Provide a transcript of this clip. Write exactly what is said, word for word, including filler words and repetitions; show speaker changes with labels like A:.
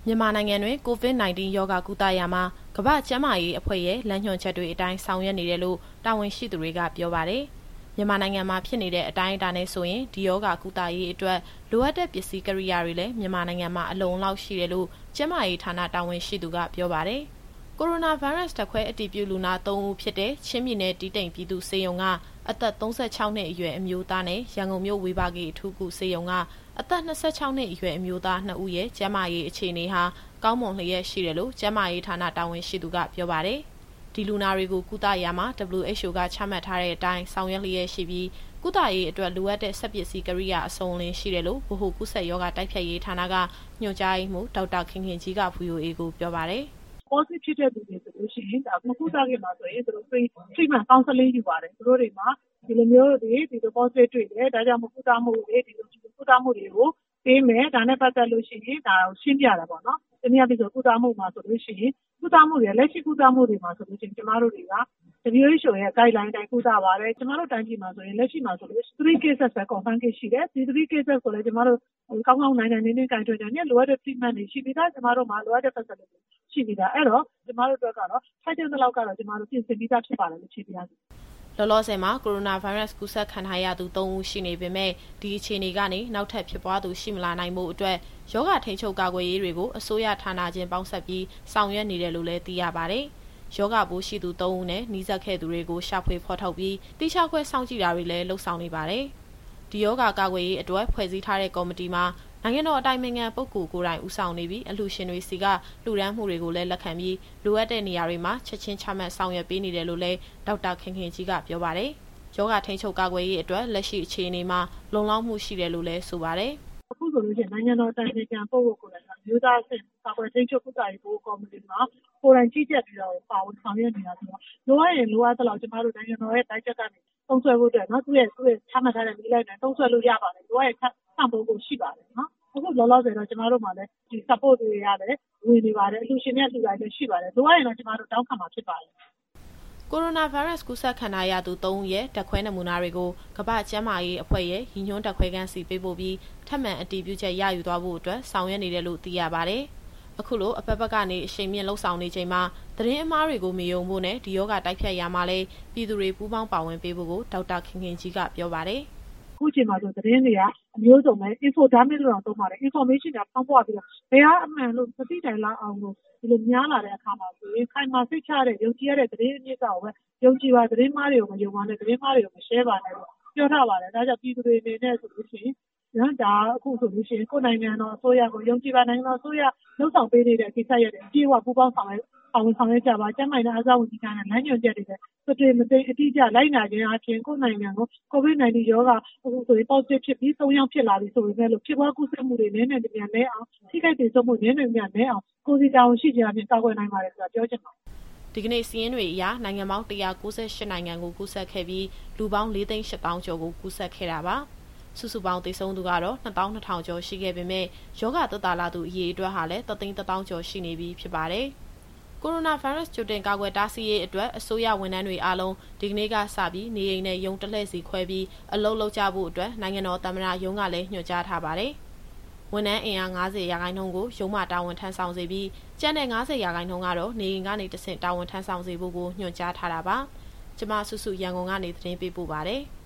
A: မြန်မာနိုင်ငံတွင် ကိုဗစ် ၁၉ ရောဂါကုသရာမှာကမ္ဘာ့ကျန်းမာရေးအဖွဲ့ရဲ့လမ်းညွှန်ချက်တွေအတိုင်းဆောင်ရွက်နေတယ်လို့တာဝန်ရှိသူတွေကပြောပါတယ်။မြန်မာနိုင်ငံမှာဖြစ်နေတဲ့အတိုင်းအတာနဲ့ဆိုရင်ဒီရောဂါကုသရေးအတွက်လိုအပ်တဲ့ပစ္စည်းကိရိယာတွေလည်းမြန်မာနိုင်ငံမှာအလုံအလောက်ရှိတယ်လို့ကျန်းမာရေးဌာနတာဝန်ရှိသူကပြောပါတယ်။ကိုရိုနာဗိုင်းရပ်စ်ဓာတ်ခွဲအတည်ပြုလူနာသုံးဦးဖြစ်တဲ့ချင်းပြည်နယ်တီးတိန်ပြည်သူ့ဆေးရုံကအသက်သုံးဆယ့်ခြောက်နှစ်အရွယ်အမျိုးသားနဲ့ရန်ကုန်မြို့ဝေဘာဂီအထူးကုဆေးရုံကအသက်၂၆နှစ်အရွယ်အမျိုးသားနှစ်ဦးရဲ့ကျန်းမာရေးအခြေအနေဟာကောင်းမွန်လျက်ရှိတယ်လို့ကျန်းမာရေးဌာနတာဝန်ရှိသူကပြောပါတယ်။ဒီလူနာတွေကိုကုသရာမှာ W H O ကချမှတ်ထားတဲ့အတိုင်းဆောင်ရွက်လျက်ရှိပြီးကုသရေးအတွက်လိုအပ်တဲ့စက်ပစ္စည်းကိရိယာအစုံအလင်ရှိတယ်လို့ဗဟိုကုသရောဂါတိုက်ဖျက်ရေးဌာနကညွှန်ကြားရေးမှူးဒေါက်တာခင်ခင်ကြီးက V O A ကိုပြောပါတယ်
B: ။ Positive ဖြစ်တဲ့သူတွေဆိုလို့ရှိရင်ဒါမကုသခင်မှာဆိုရင်သူတို့ treatment counseling ယူပါတယ်သူတို့တွေမှာဒီလိုမျိုးတွေဒီလို positive တွေ့တယ်ဒါကြောင့်မကုသမှုတွေဒီလိုကုသမှုတွေကိုပေးမယ်ဒါနဲ့ပတ်သက်လို့ရှိရင်ဒါကိုရှင်းပြတာပေါ့နော်။တနည်းအားဖြင့်ဆိုကုသမှုမှာဆိုလို့ရှိရင်ကုသမှုတွေလက်ရှိကုသမှုတွေမှာဆိုလို့ရှိရင်ကျမတို့တွေက W H O ရဲ့ guideline တိုင်းကုသပါတယ်ကျမတို့တိုင်းပြည်မှာဆိုရင်လက်ရှိမှာဆိုလို့ three cases ပဲ confirm case ရှိတယ်ဒီ three cases ကိုလည်းကျမတို့ကောင်းကောင်းနိုင်နိုင်နင်းနင်းကိုင်တွယ်နိုင်တယ်လိုအပ်တဲ့ treatment တွေရှိပြီးသားကျမတို့မှာလိုအပ်တဲ့ facility ရှိပြီးသားအဲ့တော့ကျမတို့အတွက်ကတော့ထိုက်တဲ့လောက်ကတော့ကျမတို့ပြင်ဆင်ပြီးသားဖြစ်ပါတယ်လို့ဖြေပြရစီ
A: ။လောလောဆယ်မှာကိုရိုနာဗိုင်းရပ်စ်ကူးစက်ခံထားရသူသုံးဦးရှိနေပေမဲ့ဒီအခြေအနေကနေနောက်ထပ်ဖြစ်ပွားသူရှိမလာနိုင်ဖို့အတွက်ရောဂါထိန်းချုပ်ကာကွယ်ရေးတွေကိုအစိုးရဌာနချင်းပေါင်းစပ်ပြီးဆောင်ရွက်နေတယ်လို့လည်းသိရပါတယ်။ရောဂါပိုးရှိသူသုံးဦးနဲ့နှီးစပ်ခဲ့သူတွေကိုရှာဖွေဖော်ထုတ်ပြီးတိကျခွဲစောင့်ကြည့်တာတွေလည်းလှုပ်ဆောင်နေပါတယ်။ဒီရောဂါကာကွယ်ရေးအတွက်ဖွဲ့စည်းထားတဲ့ကော်မတီမှာနိုင်ငံတော်အတိုင်ပင်ခံပုဂ္ဂိုလ်ကိုယ်တိုင်ဦးဆောင်နေပြီးအလှူရှင်တွေစီကလှူဒန်းမှုတွေကိုလည်းလက်ခံပြီးလိုအပ်တဲ့နေရာတွေမှာချက်ချင်းချမှတ်ဆောင်ရွက်ပေးနေတယ်လို့လည်းဒေါက်တာခင်ခင်ကြီးကပြောပါတယ်။ရောဂါထိန်းချုပ်ကာကွယ်ရေးအတွက်လက်ရှိအခြေအနေမှာလုံလောက်မှုရှိတယ်လို့လည်းဆိုပါတယ်
B: ။အခုဆိုလို့ရှိရင်နိုင်ငံတော်အတိုင်ပင်ခံပုဂ္ဂိုလ်ကိုယ်တိုင်ကမျိုးသားအဆင့်ကာကွယ်ထိန်းချုပ်ကုသရေးဘိုးကော်မတီမှာကိုယ်တိုင်ကြီးကြပ်ပြီးတော့ပါဝင်ဆောင်ရွက်နေတာဆိုတော့လိုအပ်ရင်လိုအပ်သလောက်ကျမတို့နိုင်ငံတော်ရဲ့တိုင်းချက်ကနေသုံးဆွဲဖို့အတွက်နော်သူ့ရဲ့သူ့ရဲ့ချမှတ်ထားတဲ့နည်းလိုက်နဲ့သုံးဆွဲလို့ရပါတယ်လိုအပ်ရင်ဆံ့ဖို့ကိုရှိပါတယ်နော်အခုလောလောဆယ်တော့ကျမတို့မှာလည်းဒီ support တွေရတယ်ဝင်နေပါတယ်အလှူရှင်တွေအလှူတိုင်းလည်းရှိပါတယ်လိုအပ်ရင်တော့ကျမတို့တောင်းခံမှာဖြစ်ပါတယ်
A: ကိုရိုနာဗိုင်းရပ်စ်ကူးစက်ခံထားရသူသုံးဦးရဲ့ဓာတ်ခွဲနမူနာတွေကိုကမ္ဘာ့ကျန်းမာရေးအဖွဲ့ရဲ့ရည်ညွှန်းဓာတ်ခွဲခန်းစီပေးပို့ပြီးထပ်မံအတည်ပြုချက်ရယူသွားဖို့အတွက်ဆောင်ရွက်နေတယ်လို့သိရပါတယ်။အခုလိုအပတ်ပတ်ကနေအရှိန်မြင့်လှုပ်ဆောင်နေချိန်မှာသတင်းအမှားတွေကိုမယုံဖို့နဲ့ဒီရောဂါတိုက်ဖျက်ရာမှာလည်းပြည်သူတွေပူးပေါင်းပါဝင်ပေးဖို့ကိုဒေါက်တာခင်ခင်ကြီးကပြောပါတယ်
B: ။အခုချိန်မှာဆိုသတင်းတွေကအမျိုးစုံပဲ infodemic လို့တော့သုံးပါတယ် information တွေဖောင်းပွားပြီးတော့ဘယ်ကအမှန်လို့မသိတိုင်လောက်အောင်လို့ဒီလိုများလာတဲ့အခါမှာဆိုရင်ခိုင်မာစိတ်ချတဲ့ယုံကြည်ရတဲ့သတင်းအမြစ်ကပဲယုံကြည်ပါသတင်းမှားတွေကိုမယုံပါနဲ့သတင်းမှားတွေကိုမ share ပါနဲ့လို့ပြောထားပါတယ်ဒါကြောင့်ပြည်သူတွေအနေနဲ့ဆိုလို့ရှိရင်နော်ဒါအခုဆိုလို့ရှိရင်ကိုယ်နိုင်ငံတော်အစိုးရကိုယုံကြည်ပါနိုင်ငံတော်အစိုးရလှုပ်ဆောင်ပေးနေတဲ့ကိစ္စရပ်တွေအပြည့်အဝပူးပေါင်းဆောင်ရွက်အောင်ဆောင်ရွက်ကြပါကျန်းမာရေးနဲ့အားကစားဝန်ကြီးဌာနလမ်းညွှန်ချက်တွေနဲ့စတေမသိအတိအကျလိုက်နာခြင်းအပြင်ကိုယ်နိုင်ငံကိုကိုဗစ် ၁၉ ရောဂါအခုဆိုရင် positive ဖြစ်ပြီးသုံးယောက်ဖြစ်လာပြီဆိုပေမဲ့လို့ဖြစ်ပွားကူးစက်မှုတွေနည်းနည်းမြန်နဲအောင်ထိခိုက်ဒေဆုံးမှုနည်းနည်းမြန်နဲအောင်ကိုစီတာဝန်ရှိခြင်းအပြင်ကာကွယ်နိုင်ပါတယ်ဆိုတာပြောချင်ပါတယ်
A: ဒီကနေ့စီးရင်တွေအရနိုင်ငံပေါင်း၁၉၈နိုင်ငံကိုကူးစက်ခဲ့ပြီးလူပေါင်း၄သိန်း၈သောင်းကျော်ကိုကူးစက်ခဲ့တာပါစုစုပေါင်းသေဆုံးသူကတော့နှစ်သောင်းနှစ်ထောင်ကျော်ရှိခဲ့ပေမဲ့ယောဂသက်သာလာသူအရေအတွက်ဟာလည်းတသိန်းတစ်သောင်းကျော်ရှိနေပြီဖြစ်ပါတယ်ကိုရိုနာဗိုင်းရပ်စ်ကြိုတင်ကာကွယ်တားဆီးရေးအတွက်အစိုးရဝန်ထမ်းတွေအားလုံးဒီကနေ့ကစပြီးနေအိမ်နဲ့ရုံးတလှည့်စီခွဲပြီးအလုပ်လုပ်ကြဖို့အတွက်နိုင်ငံတော်သမ္မတရုံးကလည်းညွှန်ကြားထားပါတယ်ဝန်ထမ်းအင်အား၅၀ရာခိုင်နှုန်းကိုရုံးမှတာဝန်ထမ်းဆောင်စေပြီးကျန်တဲ့၅၀ရာခိုင်နှုန်းကတော့နေအိမ်ကနေတဆင့်တာဝန်ထမ်းဆောင်စေဖို့ကိုညွှန်ကြားထားတာပါ။ကျမစုစုရန်ကုန်ကနေသတင်းပေးပို့ပါတယ်။